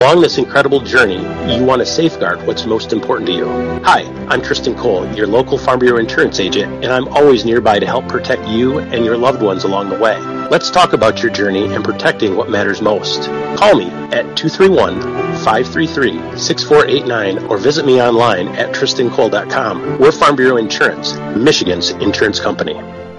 Along this incredible journey, you want to safeguard what's most important to you. Hi, I'm Tristan Cole, your local Farm Bureau insurance agent, and I'm always nearby to help protect you and your loved ones along the way. Let's talk about your journey and protecting what matters most. Call me at 231-533-6489 or visit me online at tristancole.com. We're Farm Bureau Insurance, Michigan's insurance company.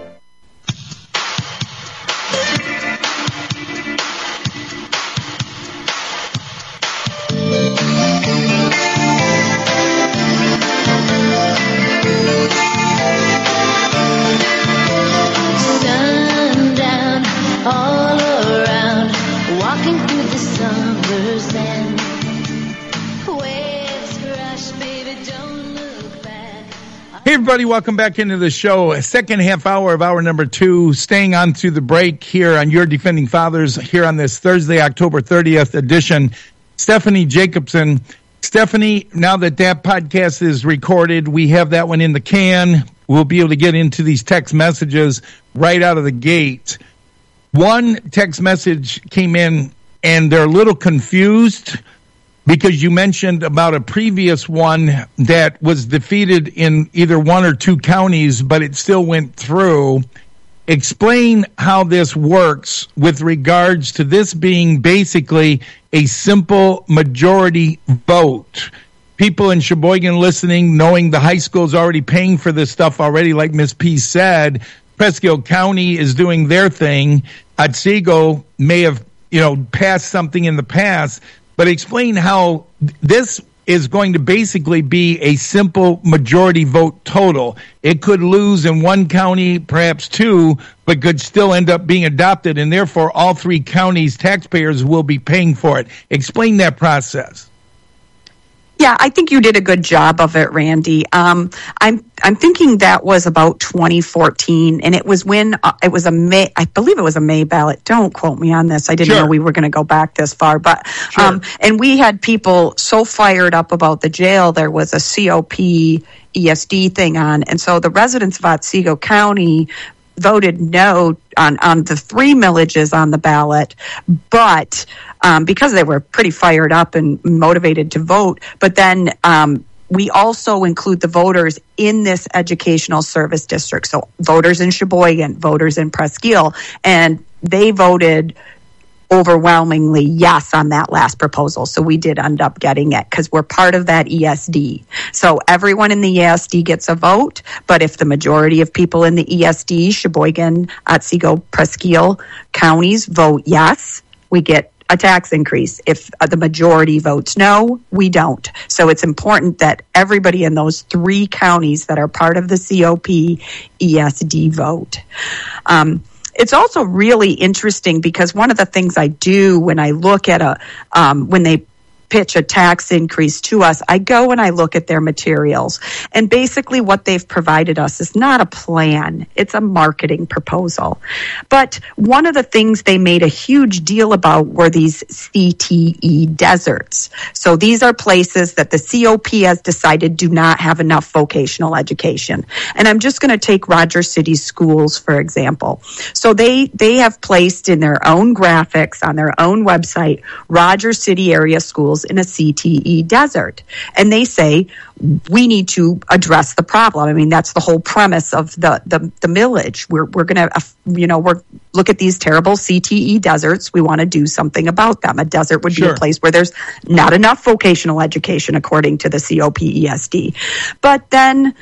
Hey everybody, welcome back into the show. Second half hour of hour number 2, staying on through the break here on Your Defending Fathers here on this Thursday, October 30th edition. Stephanie Jacobson. Stephanie, now that podcast is recorded, we have that one in the can. We'll be able to get into these text messages right out of the gate. One text message came in and they're a little confused because you mentioned about a previous one that was defeated in either one or two counties, but it still went through. Explain how this works with regards to this being basically a simple majority vote. People in Sheboygan listening, knowing the high school is already paying for this stuff already, like Ms. P said. Presque County is doing their thing. Otsego may have, passed something in the past. But explain how this is going to basically be a simple majority vote total. It could lose in one county, perhaps two, but could still end up being adopted, and therefore all three counties' taxpayers will be paying for it. Explain that process. Yeah, I think you did a good job of it, Randy. I'm thinking that was about 2014, and it was when it was I believe it was a May ballot. Don't quote me on this. I didn't know we were going to go back this far, but and we had people so fired up about the jail. There was a COP ESD thing on, and so the residents of Otsego County voted no on the 3 millages on the ballot, but because they were pretty fired up and motivated to vote. But then we also include the voters in this educational service district. So voters in Sheboygan, voters in Presque, and they voted overwhelmingly yes on that last proposal. So we did end up getting it because we're part of that ESD. So everyone in the ESD gets a vote, but if the majority of people in the ESD, Sheboygan, Otsego, Presque counties vote yes, we get a tax increase. If the majority votes no, we don't. So it's important that everybody in those 3 counties that are part of the COP ESD vote. It's also really interesting because one of the things I do when I look at when they pitch a tax increase to us, I go and I look at their materials. And basically what they've provided us is not a plan. It's a marketing proposal. But one of the things they made a huge deal about were these CTE deserts. So these are places that the COP has decided do not have enough vocational education. And I'm just going to take Rogers City Schools, for example. So they have placed in their own graphics on their own website, Rogers City area schools in a CTE desert. And they say, we need to address the problem. I mean, that's the whole premise of the millage. We're going to, we're look at these terrible CTE deserts. We want to do something about them. A desert would be a place where there's not enough vocational education, according to the COPESD. But then,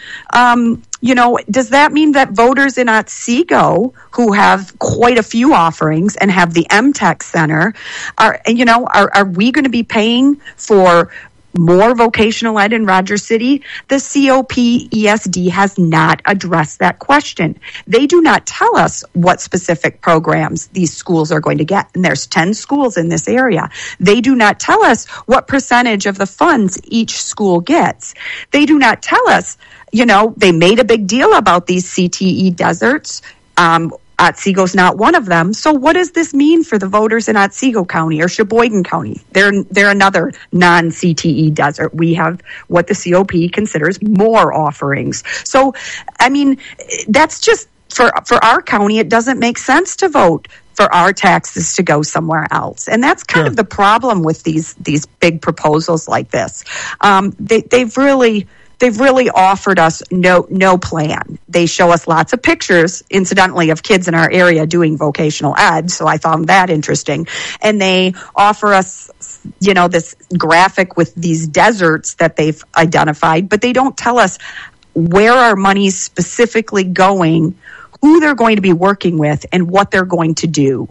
does that mean that voters in Otsego, who have quite a few offerings and have the MTech Center, are we going to be paying for more vocational ed in Rogers City? The COPESD has not addressed that question. They do not tell us what specific programs these schools are going to get. And there's 10 schools in this area. They do not tell us what percentage of the funds each school gets. They do not tell us, they made a big deal about these CTE deserts. Otsego's not one of them. So what does this mean for the voters in Otsego County or Sheboygan County? They're another non-CTE desert. We have what the COP considers more offerings. So, I mean, that's just, for our county, it doesn't make sense to vote for our taxes to go somewhere else. And that's kind of the problem with these big proposals like this. They've really offered us no plan. They show us lots of pictures, incidentally, of kids in our area doing vocational ed, so I found that interesting. And they offer us, this graphic with these deserts that they've identified, but they don't tell us where our money's specifically going, who they're going to be working with, and what they're going to do.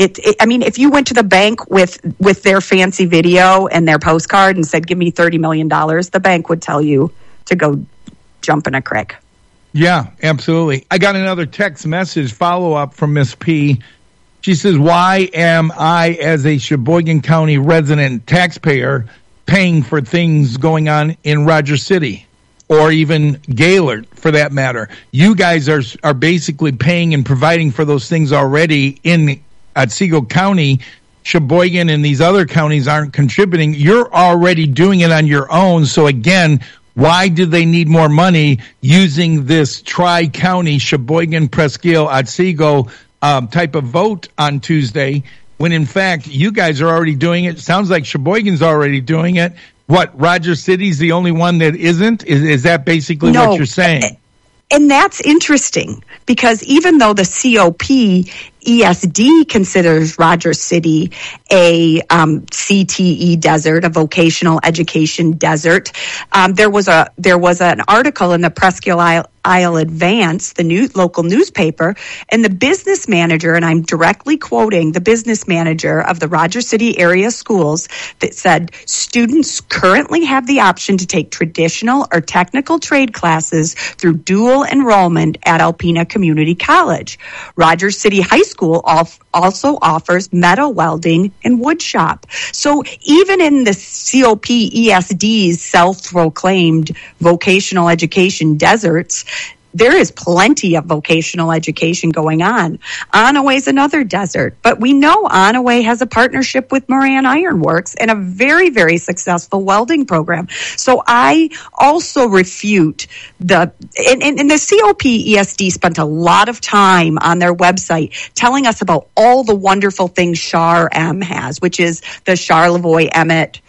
If you went to the bank with their fancy video and their postcard and said, give me $30 million, the bank would tell you to go jump in a creek. Yeah, absolutely. I got another text message follow-up from Miss P. She says, why am I, as a Sheboygan County resident taxpayer, paying for things going on in Rogers City or even Gaylord, for that matter? You guys are basically paying and providing for those things already in Otsego County. Sheboygan and these other counties aren't contributing. You're already doing it on your own. So again, why do they need more money using this tri-county Sheboygan, Presque-Isle, Otsego type of vote on Tuesday, when in fact you guys are already doing it? Sounds like Sheboygan's already doing it. What, Rogers City's the only one that isn't? Is that basically what you're saying? And that's interesting, because even though the COP ESD considers Rogers City a CTE desert, a vocational education desert, there was an article in the Presque-Isle Advance, the local newspaper, and the business manager, and I'm directly quoting the business manager of the Rogers City area schools, that said students currently have the option to take traditional or technical trade classes through dual enrollment at Alpena Community College. Rogers City High School also offers metal welding and wood shop. So even in the COP ESD's self-proclaimed vocational education deserts, there is plenty of vocational education going on. Onaway is another desert, but we know Onaway has a partnership with Moran Iron Works and a very, very successful welding program. So I also refute the COP ESD spent a lot of time on their website telling us about all the wonderful things Char-M has, which is the Charlevoix-Emmett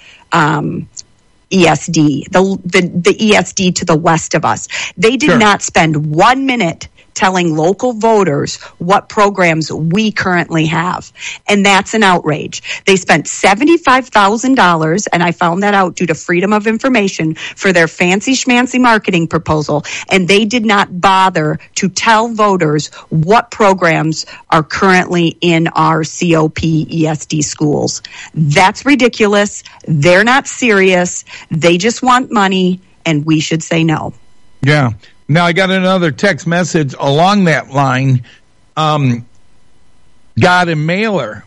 ESD, the ESD to the west of us. They did not spend 1 minute telling local voters what programs we currently have. And that's an outrage. They spent $75,000, and I found that out due to Freedom of Information, for their fancy schmancy marketing proposal. And they did not bother to tell voters what programs are currently in our COP ESD schools. That's ridiculous. They're not serious. They just want money, and we should say no. Yeah. Now, I got another text message along that line. Got a mailer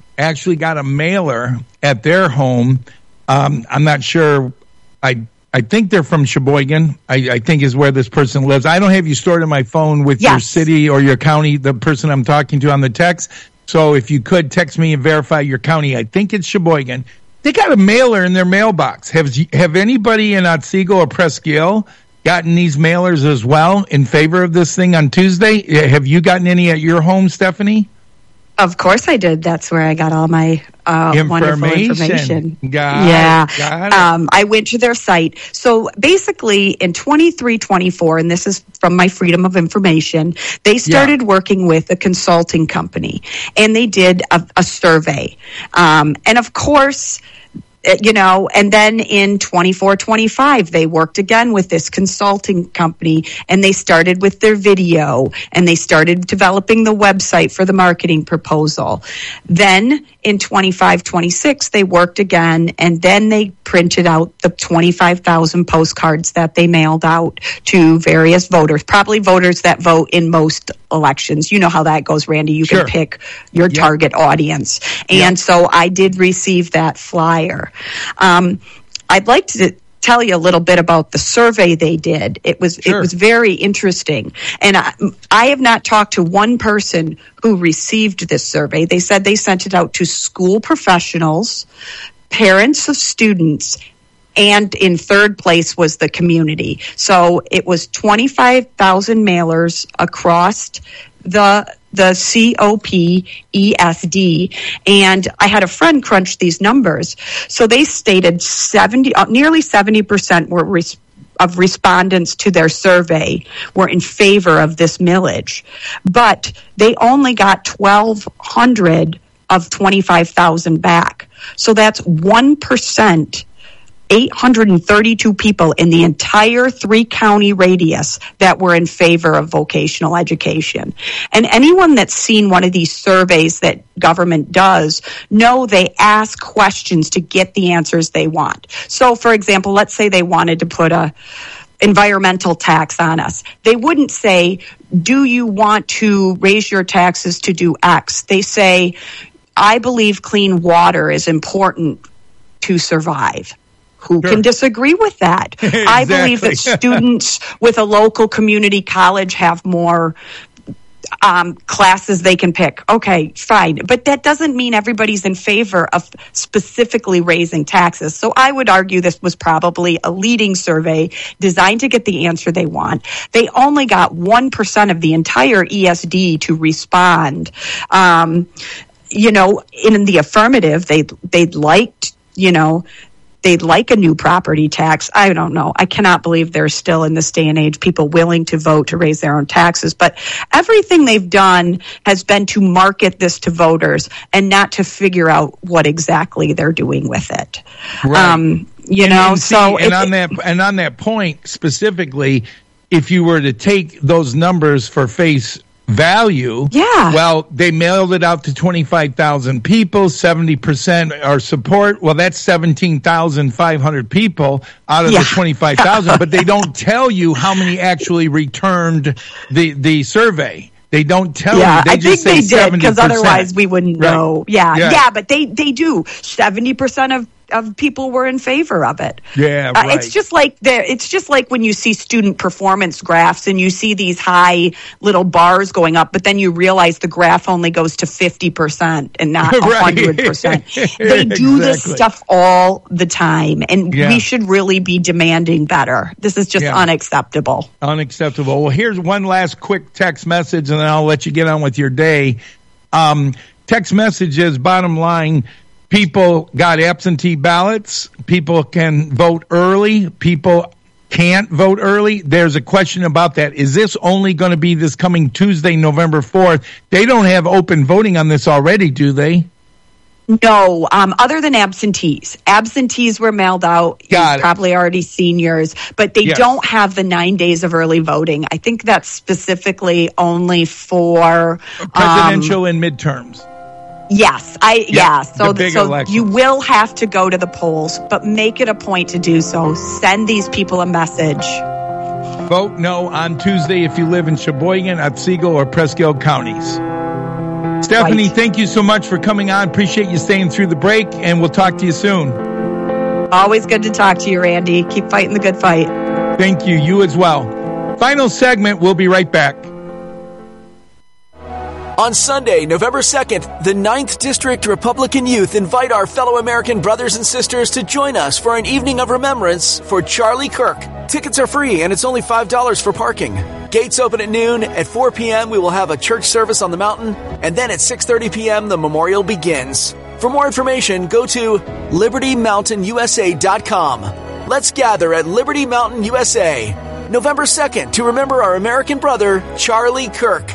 at their home. I'm not sure. I think they're from Sheboygan, I think is where this person lives. I don't have you stored in my phone with your city or your county, the person I'm talking to on the text. So if you could text me and verify your county, I think it's Sheboygan. They got a mailer in their mailbox. Have anybody in Otsego or Presque-Isle gotten these mailers as well in favor of this thing on Tuesday? Have you gotten any at your home, Stephanie? Of course I did. That's where I got all my wonderful information. Got it. I went to their site. So basically in 23-24, and this is from my Freedom of Information, they started working with a consulting company, and they did a survey. And of course, and then in 24-25, they worked again with this consulting company, and they started with their video, and they started developing the website for the marketing proposal. Then in 25-26, they worked again, and then they printed out the 25,000 postcards that they mailed out to various voters, probably voters that vote in most elections. You know how that goes, Randy. You can pick your target audience. And so I did receive that flyer. I'd like to tell you a little bit about the survey they did. It was very interesting. And I have not talked to one person who received this survey. They said they sent it out to school professionals, parents of students, and in third place was the community. So it was 25,000 mailers across the the COPESD, and I had a friend crunch these numbers. So they stated nearly 70% of respondents to their survey were in favor of this millage, but they only got 1,200 of 25,000 back. So that's 1%. 832 people in the entire 3-county radius that were in favor of vocational education. And anyone that's seen one of these surveys that government does know they ask questions to get the answers they want. So, for example, let's say they wanted to put a environmental tax on us. They wouldn't say, do you want to raise your taxes to do X? They say, I believe clean water is important to survive. Who can disagree with that? Exactly. I believe that students with a local community college have more classes they can pick. Okay, fine. But that doesn't mean everybody's in favor of specifically raising taxes. So I would argue this was probably a leading survey designed to get the answer they want. They only got 1% of the entire ESD to respond. In the affirmative, they'd liked, they'd like a new property tax. I don't know. I cannot believe there's still in this day and age people willing to vote to raise their own taxes. But everything they've done has been to market this to voters and not to figure out what exactly they're doing with it. Right. On that point specifically, if you were to take those numbers for face value, well, they mailed it out to 25,000 people, 70% are support. Well, that's 17,500 people out of the 25,000, but they don't tell you how many actually returned the survey. They don't tell you. They just say 70%. I think they did, because otherwise we wouldn't know. Yeah, but they do. 70% of people were in favor of it. Yeah, right. It's just like when you see student performance graphs and you see these high little bars going up, but then you realize the graph only goes to 50% and not 100%. They do this stuff all the time, and we should really be demanding better. This is just unacceptable. Unacceptable. Well, here's one last quick text message, and then I'll let you get on with your day. Text messages, bottom line, people got absentee ballots. People can vote early. People can't vote early. There's a question about that. Is this only going to be this coming Tuesday, November 4th? They don't have open voting on this already, do they? No, other than absentees. Absentees were mailed out. You've probably already seen yours, but they don't have the 9 days of early voting. I think that's specifically only for presidential and midterms. Yes, So you will have to go to the polls, but make it a point to do so. Send these people a message. Vote no on Tuesday if you live in Sheboygan, Otsego, or Presque Isle counties. Stephanie, thank you so much for coming on. Appreciate you staying through the break, and we'll talk to you soon. Always good to talk to you, Randy. Keep fighting the good fight. Thank you. You as well. Final segment. We'll be right back. On Sunday, November 2nd, the 9th District Republican Youth invite our fellow American brothers and sisters to join us for an evening of remembrance for Charlie Kirk. Tickets are free and it's only $5 for parking. Gates open at noon. At 4 p.m. we will have a church service on the mountain, and then at 6:30 p.m. the memorial begins. For more information, go to libertymountainusa.com. Let's gather at Liberty Mountain USA, November 2nd, to remember our American brother, Charlie Kirk.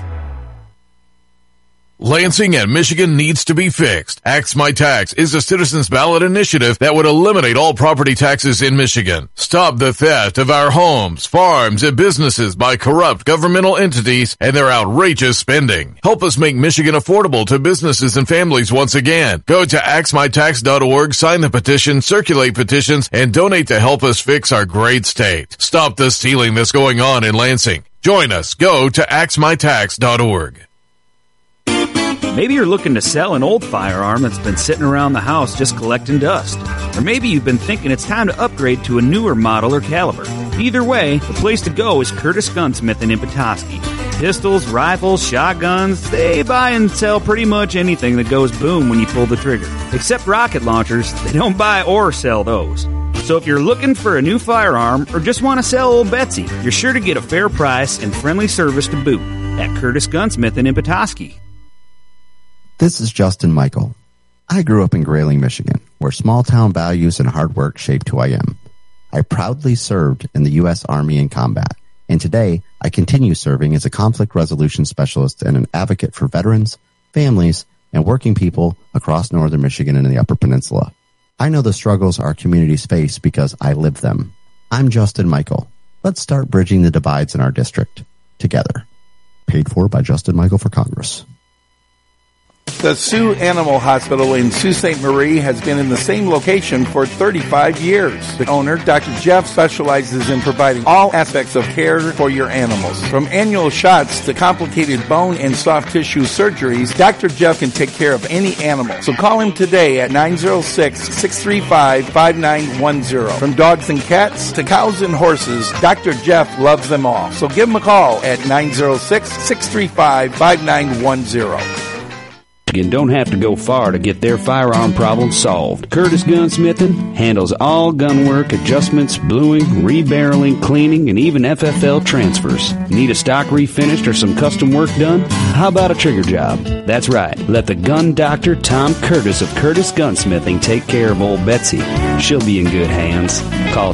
Lansing and Michigan needs to be fixed. Axe My Tax is a citizens ballot initiative that would eliminate all property taxes in Michigan. Stop the theft of our homes, farms, and businesses by corrupt governmental entities and their outrageous spending. Help us make Michigan affordable to businesses and families once again. Go to axmytax.org, sign the petition, circulate petitions, and donate to help us fix our great state. Stop the stealing that's going on in Lansing. Join us. Go to axmytax.org. Maybe you're looking to sell an old firearm that's been sitting around the house just collecting dust. Or maybe you've been thinking it's time to upgrade to a newer model or caliber. Either way, the place to go is Curtis Gunsmith in Petoskey. Pistols, rifles, shotguns, they buy and sell pretty much anything that goes boom when you pull the trigger. Except rocket launchers, they don't buy or sell those. So if you're looking for a new firearm or just want to sell old Betsy, you're sure to get a fair price and friendly service to boot at Curtis Gunsmithing in Petoskey. This is Justin Michael. I grew up in Grayling, Michigan, where small-town values and hard work shaped who I am. I proudly served in the U.S. Army in combat, and today I continue serving as a conflict resolution specialist and an advocate for veterans, families, and working people across northern Michigan and the Upper Peninsula. I know the struggles our communities face because I live them. I'm Justin Michael. Let's start bridging the divides in our district together. Paid for by Justin Michael for Congress. The Sioux Animal Hospital in Sault Ste. Marie has been in the same location for 35 years. The owner, Dr. Jeff, specializes in providing all aspects of care for your animals. From annual shots to complicated bone and soft tissue surgeries, Dr. Jeff can take care of any animal. So call him today at 906-635-5910. From dogs and cats to cows and horses, Dr. Jeff loves them all. So give him a call at 906-635-5910. And don't have to go far to get their firearm problem solved. Curtis Gunsmithing handles all gun work, adjustments, bluing, rebarreling, cleaning, and even FFL transfers. Need a stock refinished or some custom work done? How about a trigger job? That's right. Let the gun doctor, Tom Curtis of Curtis Gunsmithing, take care of old Betsy. She'll be in good hands. Call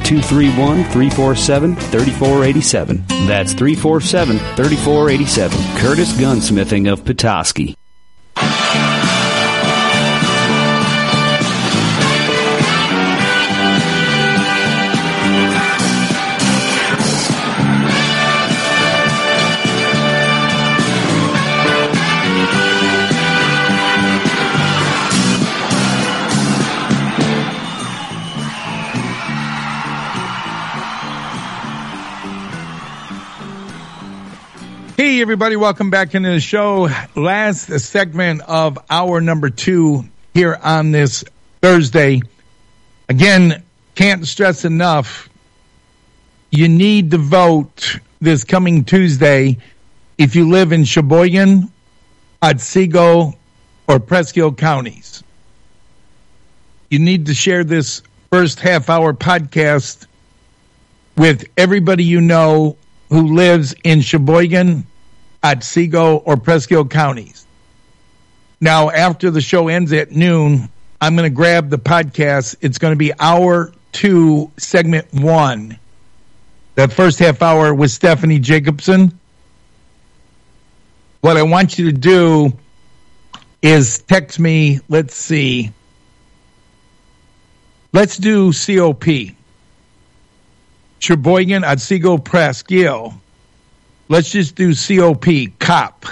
231-347-3487. That's 347-3487. Curtis Gunsmithing of Petoskey. Hey, everybody, welcome back into the show. Last segment of hour number 2 here on this Thursday. Again, can't stress enough, you need to vote this coming Tuesday if you live in Sheboygan, Otsego, or Presque counties. You need to share this first half-hour podcast with everybody you know who lives in Sheboygan, Otsego, or Presque counties. Now, after the show ends at noon, I'm going to grab the podcast. It's going to be hour 2, segment 1. That first half hour with Stephanie Jacobson. What I want you to do is text me, let's see. Let's do COP. Sheboygan, Otsego, Presque. Let's just do COP, COP.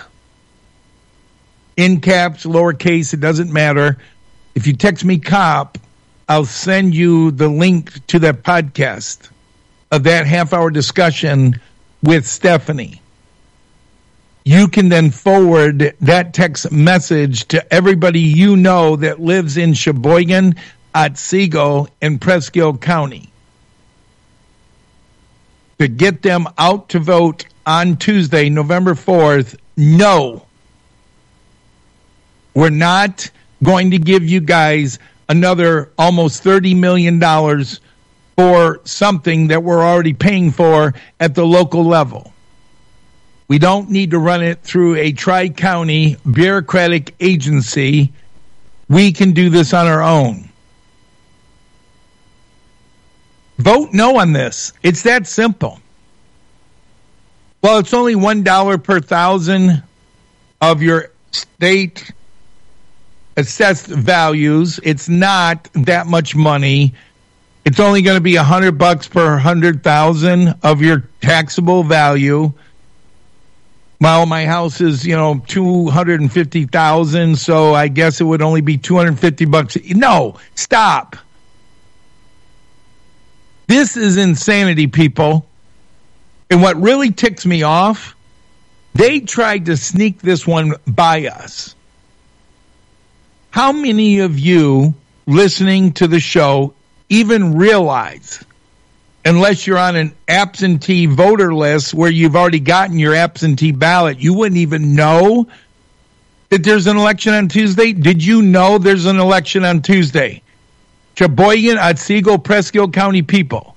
In caps, lowercase, it doesn't matter. If you text me COP, I'll send you the link to that podcast of that half-hour discussion with Stephanie. You can then forward that text message to everybody you know that lives in Sheboygan, Otsego, and Presque County to get them out to vote on Tuesday, November 4th. No, we're not going to give you guys another almost $30 million for something that we're already paying for at the local level. We don't need to run it through a tri-county bureaucratic agency. We can do this on our own. Vote no on this. It's that simple. Well, it's only $1 per thousand of your state assessed values. It's not that much money. It's only going to be $100 per 100,000 of your taxable value. Well, my house is, $250,000, so I guess it would only be $250. No, stop. This is insanity, people. And what really ticks me off, they tried to sneak this one by us. How many of you listening to the show even realize, unless you're on an absentee voter list where you've already gotten your absentee ballot, you wouldn't even know that there's an election on Tuesday? Did you know there's an election on Tuesday? Sheboygan, Otsego, Presque County people.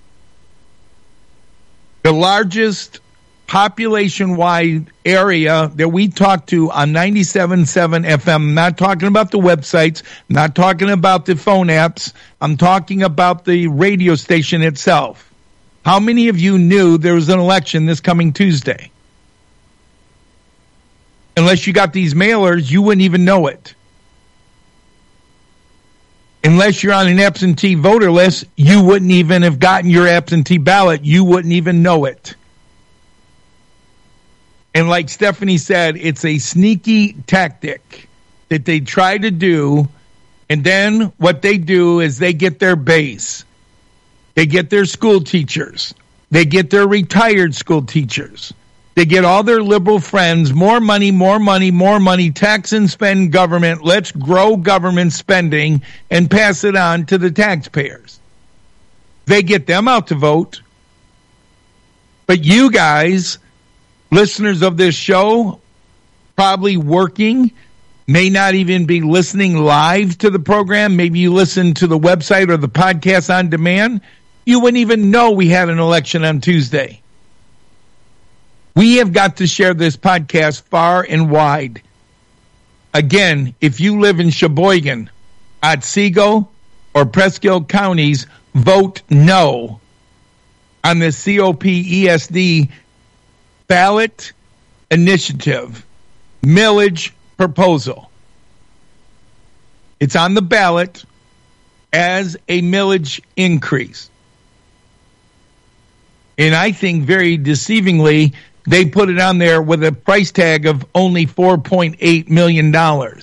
The largest population-wide area that we talk to on 97.7 FM. I'm not talking about the websites, I'm not talking about the phone apps. I'm talking about the radio station itself. How many of you knew there was an election this coming Tuesday? Unless you got these mailers, you wouldn't even know it. Unless you're on an absentee voter list, you wouldn't even have gotten your absentee ballot. You wouldn't even know it. And like Stephanie said, it's a sneaky tactic that they try to do. And then what they do is they get their base. They get their school teachers. They get their retired school teachers. They get all their liberal friends, more money, more money, more money, tax and spend government. Let's grow government spending and pass it on to the taxpayers. They get them out to vote. But you guys, listeners of this show, probably working, may not even be listening live to the program. Maybe you listen to the website or the podcast on demand. You wouldn't even know we had an election on Tuesday. We have got to share this podcast far and wide. Again, if you live in Sheboygan, Otsego, or Presque counties, vote no on the COPESD ballot initiative millage proposal. It's on the ballot as a millage increase. And I think very deceivingly, they put it on there with a price tag of only $4.8 million. But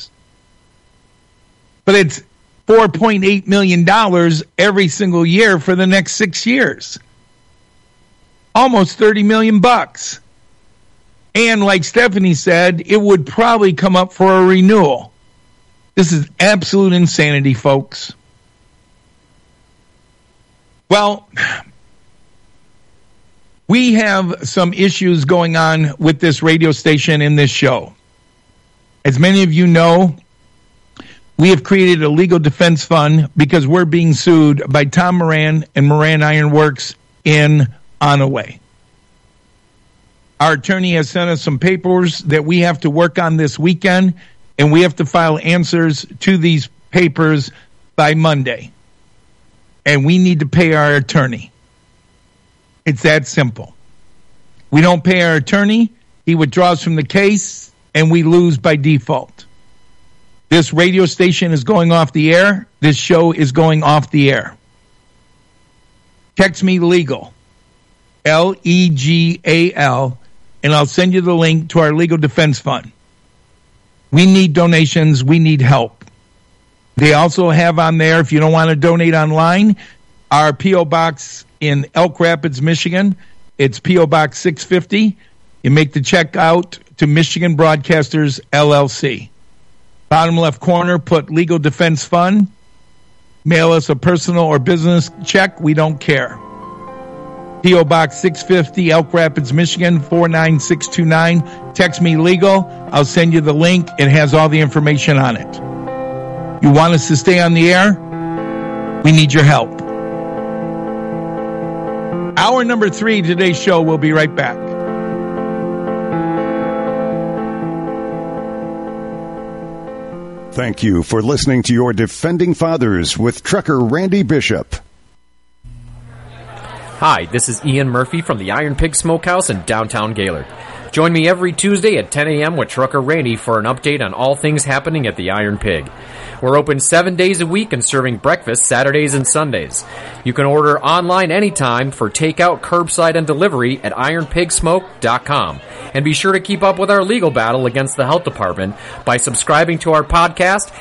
it's $4.8 million every single year for the next 6 years. Almost $30 million bucks. And like Stephanie said, it would probably come up for a renewal. This is absolute insanity, folks. Well, we have some issues going on with this radio station and this show. As many of you know, we have created a legal defense fund because we're being sued by Tom Moran and Moran Iron Works in Onaway. Our attorney has sent us some papers that we have to work on this weekend, and we have to file answers to these papers by Monday. And we need to pay our attorney. It's that simple. We don't pay our attorney, he withdraws from the case, and we lose by default. This radio station is going off the air. This show is going off the air. Text me legal, LEGAL, and I'll send you the link to our legal defense fund. We need donations. We need help. They also have on there, if you don't want to donate online, our P.O. Box in Elk Rapids, Michigan. It's P.O. Box 650. You make the check out to Michigan Broadcasters, LLC. Bottom left corner, put Legal Defense Fund. Mail us a personal or business check. We don't care. P.O. Box 650, Elk Rapids, Michigan, 49629. Text me legal. I'll send you the link. It has all the information on it. You want us to stay on the air? We need your help. Hour number 3, today's show. We'll be right back. Thank you for listening to your Defending Fathers with Trucker Randy Bishop. Hi, this is Ian Murphy from the Iron Pig Smokehouse in downtown Gaylord. Join me every Tuesday at 10 a.m. with Trucker Randy for an update on all things happening at the Iron Pig. We're open 7 days a week and serving breakfast Saturdays and Sundays. You can order online anytime for takeout, curbside, and delivery at ironpigsmoke.com. And be sure to keep up with our legal battle against the health department by subscribing to our podcast